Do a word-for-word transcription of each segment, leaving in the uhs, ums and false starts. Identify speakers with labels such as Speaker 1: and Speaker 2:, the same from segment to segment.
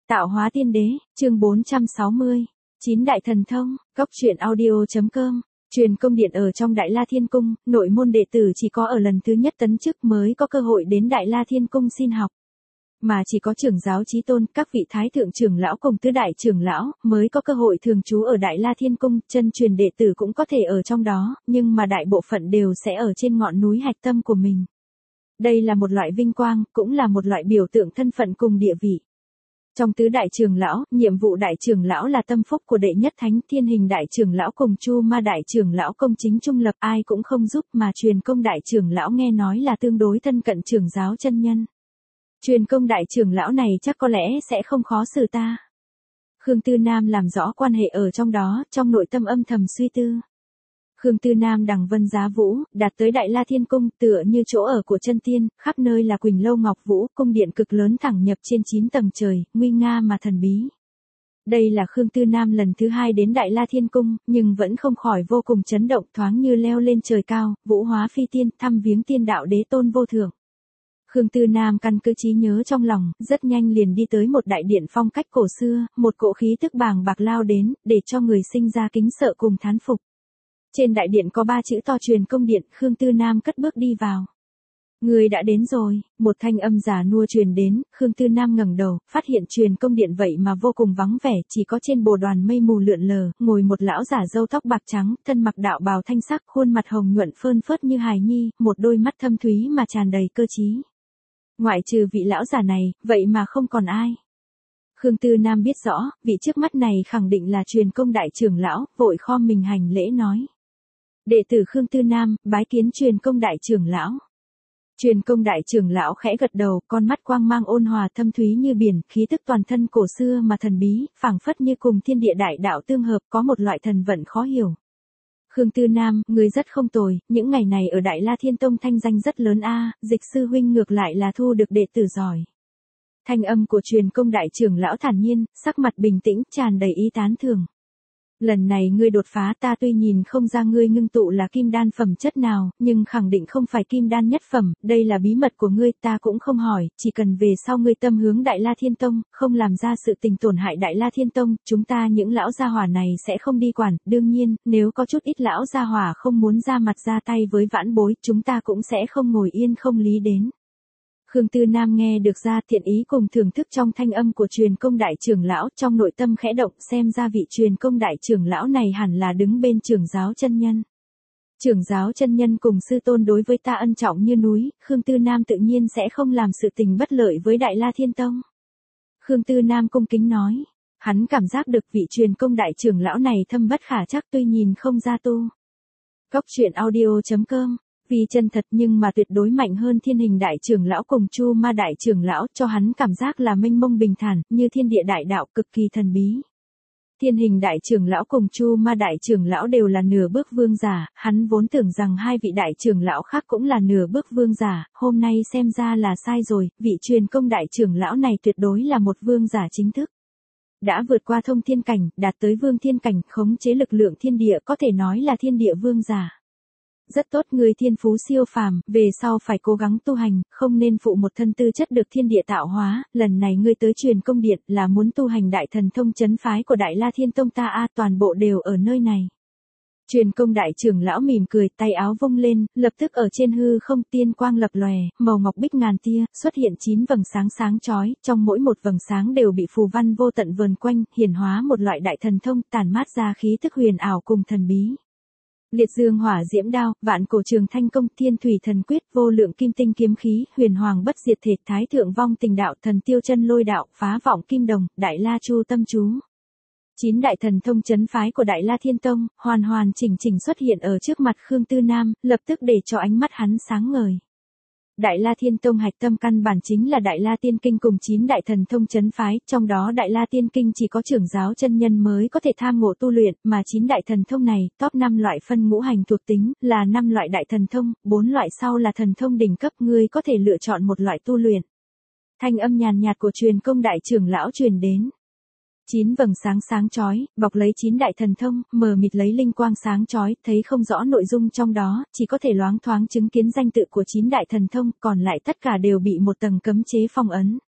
Speaker 1: Tạo hóa tiên đế, chương bốn trăm sáu mươi. Chín đại thần thông, cóc truyện audio.com. Truyền công điện ở trong Đại La Thiên Cung, nội môn đệ tử chỉ có ở lần thứ nhất tấn chức mới có cơ hội đến Đại La Thiên Cung xin học. Mà chỉ có trưởng giáo chí tôn, các vị thái thượng trưởng lão cùng tứ đại trưởng lão mới có cơ hội thường trú ở Đại La Thiên Cung, chân truyền đệ tử cũng có thể ở trong đó, nhưng mà đại bộ phận đều sẽ ở trên ngọn núi hạch tâm của mình. Đây là một loại vinh quang, cũng là một loại biểu tượng thân phận cùng địa vị. Trong tứ đại trưởng lão, nhiệm vụ đại trưởng lão là tâm phúc của đệ nhất thánh, thiên hình đại trưởng lão cùng chu ma đại trưởng lão công chính trung lập, ai cũng không giúp, mà truyền công đại trưởng lão nghe nói là tương đối thân cận trưởng giáo chân nhân. Truyền công đại trưởng lão này chắc có lẽ sẽ không khó xử ta. Khương Tư Nam làm rõ quan hệ ở trong đó, trong nội tâm âm thầm suy tư. Khương Tư Nam đằng vân giá vũ, đạt tới Đại La Thiên Cung, tựa như chỗ ở của chân tiên, khắp nơi là Quỳnh Lâu Ngọc Vũ, cung điện cực lớn thẳng nhập trên chín tầng trời, nguy nga mà thần bí. Đây là Khương Tư Nam lần thứ hai đến Đại La Thiên Cung, nhưng vẫn không khỏi vô cùng chấn động, thoáng như leo lên trời cao, vũ hóa phi tiên, thăm viếng tiên đạo đế tôn vô thượng. Khương Tư Nam căn cứ trí nhớ trong lòng, rất nhanh liền đi tới một đại điện phong cách cổ xưa, một cỗ khí tức bàng bạc lao đến, để cho người sinh ra kính sợ cùng thán phục. Trên đại điện có ba chữ to truyền công điện, Khương Tư Nam cất bước đi vào. Người đã đến rồi, một thanh âm giả nua truyền đến, Khương Tư Nam ngẩng đầu, phát hiện truyền công điện vậy mà vô cùng vắng vẻ, chỉ có trên bồ đoàn mây mù lượn lờ, ngồi một lão giả râu tóc bạc trắng, thân mặc đạo bào thanh sắc, khuôn mặt hồng nhuận phơn phớt như hài nhi, một đôi mắt thâm thúy mà tràn đầy cơ trí. Ngoại trừ vị lão giả này, vậy mà không còn ai. Khương Tư Nam biết rõ, vị trước mắt này khẳng định là truyền công đại trưởng lão, vội khom mình hành lễ nói. Đệ tử Khương Tư Nam, bái kiến truyền công đại trưởng lão. Truyền công đại trưởng lão khẽ gật đầu, con mắt quang mang ôn hòa thâm thúy như biển, khí tức toàn thân cổ xưa mà thần bí, phảng phất như cùng thiên địa đại đạo tương hợp, có một loại thần vận khó hiểu. Khương Tư Nam, người rất không tồi, những ngày này ở Đại La Thiên Tông thanh danh rất lớn a, Dịch sư huynh ngược lại là thu được đệ tử giỏi. Thanh âm của truyền công đại trưởng lão thản nhiên, sắc mặt bình tĩnh, tràn đầy ý tán thưởng. Lần này ngươi đột phá, ta tuy nhìn không ra ngươi ngưng tụ là kim đan phẩm chất nào, nhưng khẳng định không phải kim đan nhất phẩm, đây là bí mật của ngươi, ta cũng không hỏi, chỉ cần về sau ngươi tâm hướng Đại La Thiên Tông, không làm ra sự tình tổn hại Đại La Thiên Tông, chúng ta những lão gia hỏa này sẽ không đi quản, đương nhiên, nếu có chút ít lão gia hỏa không muốn ra mặt ra tay với vãn bối, chúng ta cũng sẽ không ngồi yên không lý đến. Khương Tư Nam nghe được ra thiện ý cùng thưởng thức trong thanh âm của truyền công đại trưởng lão, trong nội tâm khẽ động, xem ra vị truyền công đại trưởng lão này hẳn là đứng bên trưởng giáo chân nhân. Trưởng giáo chân nhân cùng sư tôn đối với ta ân trọng như núi, Khương Tư Nam tự nhiên sẽ không làm sự tình bất lợi với Đại La Thiên Tông. Khương Tư Nam cung kính nói, hắn cảm giác được vị truyền công đại trưởng lão này thâm bất khả trắc tuy nhìn không ra tu. Cóc truyện audio.com. Vì chân thật nhưng mà tuyệt đối mạnh hơn thiên hình đại trưởng lão cùng chu ma đại trưởng lão, cho hắn cảm giác là mênh mông bình thản, như thiên địa đại đạo, cực kỳ thần bí. Thiên hình đại trưởng lão cùng chu ma đại trưởng lão đều là nửa bước vương giả, hắn vốn tưởng rằng hai vị đại trưởng lão khác cũng là nửa bước vương giả, hôm nay xem ra là sai rồi, vị truyền công đại trưởng lão này tuyệt đối là một vương giả chính thức. Đã vượt qua thông thiên cảnh, đạt tới vương thiên cảnh, khống chế lực lượng thiên địa, có thể nói là thiên địa vương giả. Rất tốt, người thiên phú siêu phàm, về sau phải cố gắng tu hành, không nên phụ một thân tư chất được thiên địa tạo hóa, lần này ngươi tới truyền công điện là muốn tu hành đại thần thông chấn phái của Đại La Thiên Tông ta a, toàn bộ đều ở nơi này. Truyền công đại trưởng lão mỉm cười, tay áo vung lên, lập tức ở trên hư không tiên quang lập lòe, màu ngọc bích ngàn tia, xuất hiện chín vầng sáng sáng chói, trong mỗi một vầng sáng đều bị phù văn vô tận vờn quanh, hiển hóa một loại đại thần thông, tản mát ra khí tức huyền ảo cùng thần bí. Liệt dương hỏa diễm đao, vạn cổ trường thanh công, thiên thủy thần quyết, vô lượng kim tinh kiếm khí, huyền hoàng bất diệt thể, thái thượng vong tình đạo, thần tiêu chân lôi đạo, phá vọng kim đồng, đại la chu tâm chú. Chín đại thần thông chấn phái của Đại La Thiên Tông, hoàn hoàn chỉnh chỉnh xuất hiện ở trước mặt Khương Tư Nam, lập tức để cho ánh mắt hắn sáng ngời. Đại La Thiên Tông hạch tâm căn bản chính là Đại La Tiên Kinh cùng chín đại thần thông chấn phái, trong đó Đại La Tiên Kinh chỉ có trưởng giáo chân nhân mới có thể tham ngộ tu luyện, mà chín đại thần thông này, top năm loại phân ngũ hành thuộc tính, là năm loại đại thần thông, bốn loại sau là thần thông đỉnh cấp, ngươi có thể lựa chọn một loại tu luyện. Thanh âm nhàn nhạt của truyền công đại trưởng lão truyền đến. Chín vầng sáng sáng chói, bọc lấy chín đại thần thông, mờ mịt lấy linh quang sáng chói, thấy không rõ nội dung trong đó, chỉ có thể loáng thoáng chứng kiến danh tự của chín đại thần thông, còn lại tất cả đều bị một tầng cấm chế phong ấn.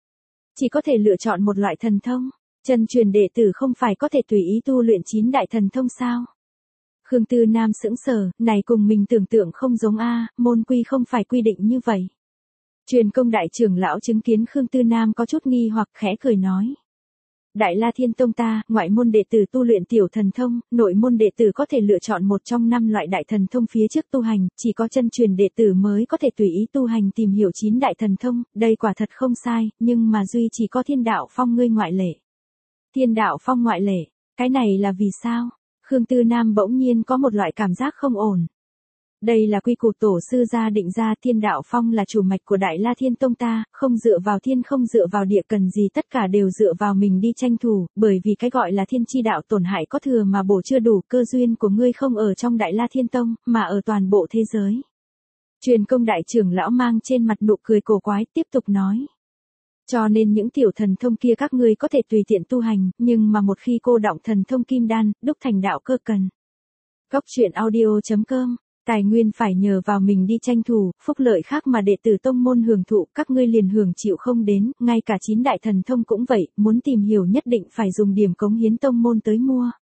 Speaker 1: chỉ có thể lựa chọn một loại thần thông. Chân truyền đệ tử không phải có thể tùy ý tu luyện chín đại thần thông sao? Khương Tư Nam sững sờ, này cùng mình tưởng tượng không giống a, môn quy không phải quy định như vậy. Truyền công đại trưởng lão chứng kiến Khương Tư Nam có chút nghi hoặc khẽ cười nói. Đại La Thiên Tông ta, ngoại môn đệ tử tu luyện tiểu thần thông, nội môn đệ tử có thể lựa chọn một trong năm loại đại thần thông phía trước tu hành, chỉ có chân truyền đệ tử mới có thể tùy ý tu hành tìm hiểu chín đại thần thông, đây quả thật không sai, nhưng mà duy chỉ có Thiên Đạo Phong ngươi ngoại lệ. Thiên Đạo Phong ngoại lệ, cái này là vì sao? Khương Tư Nam bỗng nhiên có một loại cảm giác không ổn. Đây là quy củ tổ sư gia định ra, Thiên Đạo Phong là chủ mạch của Đại La Thiên Tông ta, không dựa vào thiên không dựa vào địa, cần gì tất cả đều dựa vào mình đi tranh thủ, bởi vì cái gọi là thiên chi đạo tổn hại có thừa mà bổ chưa đủ, cơ duyên của ngươi không ở trong Đại La Thiên Tông, mà ở toàn bộ thế giới. Truyền công đại trưởng lão mang trên mặt nụ cười cổ quái, tiếp tục nói. Cho nên những tiểu thần thông kia các ngươi có thể tùy tiện tu hành, nhưng mà một khi cô đọng thần thông kim đan, đúc thành đạo cơ cần. Góc truyện audio chấm com, tài nguyên phải nhờ vào mình đi tranh thủ, phúc lợi khác mà đệ tử tông môn hưởng thụ, các ngươi liền hưởng chịu không đến, ngay cả chín đại thần thông cũng vậy, muốn tìm hiểu nhất định phải dùng điểm cống hiến tông môn tới mua.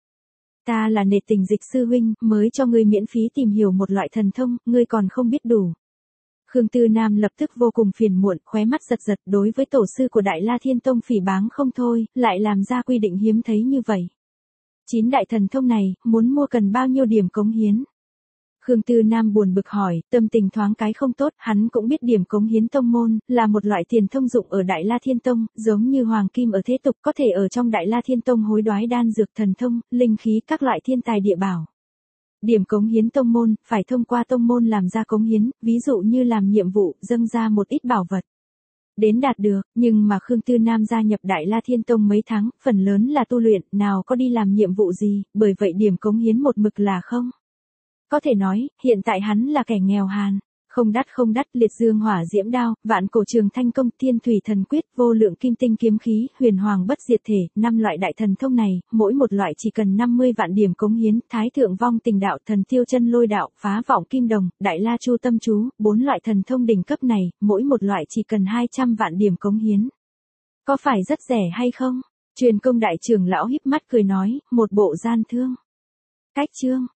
Speaker 1: Ta là Nệt Tình Dịch sư huynh, mới cho ngươi miễn phí tìm hiểu một loại thần thông, ngươi còn không biết đủ. Khương Tư Nam lập tức vô cùng phiền muộn, khóe mắt giật giật, đối với tổ sư của Đại La Thiên Tông phỉ báng không thôi, lại làm ra quy định hiếm thấy như vậy. Chín đại thần thông này, muốn mua cần bao nhiêu điểm cống hiến? Khương Tư Nam buồn bực hỏi, tâm tình thoáng cái không tốt, hắn cũng biết điểm cống hiến tông môn, là một loại tiền thông dụng ở Đại La Thiên Tông, giống như hoàng kim ở thế tục, có thể ở trong Đại La Thiên Tông hối đoái đan dược thần thông, linh khí các loại thiên tài địa bảo. Điểm cống hiến tông môn, phải thông qua tông môn làm ra cống hiến, ví dụ như làm nhiệm vụ, dâng ra một ít bảo vật. Đến đạt được, nhưng mà Khương Tư Nam gia nhập Đại La Thiên Tông mấy tháng, phần lớn là tu luyện, nào có đi làm nhiệm vụ gì, bởi vậy điểm cống hiến một mực là không. Có thể nói, hiện tại hắn là kẻ nghèo hàn. Không đắt không đắt, liệt dương hỏa diễm đao, vạn cổ trường thanh công, thiên thủy thần quyết, vô lượng kim tinh kiếm khí, huyền hoàng bất diệt thể, năm loại đại thần thông này, mỗi một loại chỉ cần năm mươi vạn điểm cống hiến, thái thượng vong tình đạo, thần tiêu chân lôi đạo, phá vọng kim đồng, đại la chu tâm chú, bốn loại thần thông đỉnh cấp này, mỗi một loại chỉ cần hai trăm vạn điểm cống hiến. Có phải rất rẻ hay không? Truyền công đại trưởng lão híp mắt cười nói, một bộ gian thương. Cách chương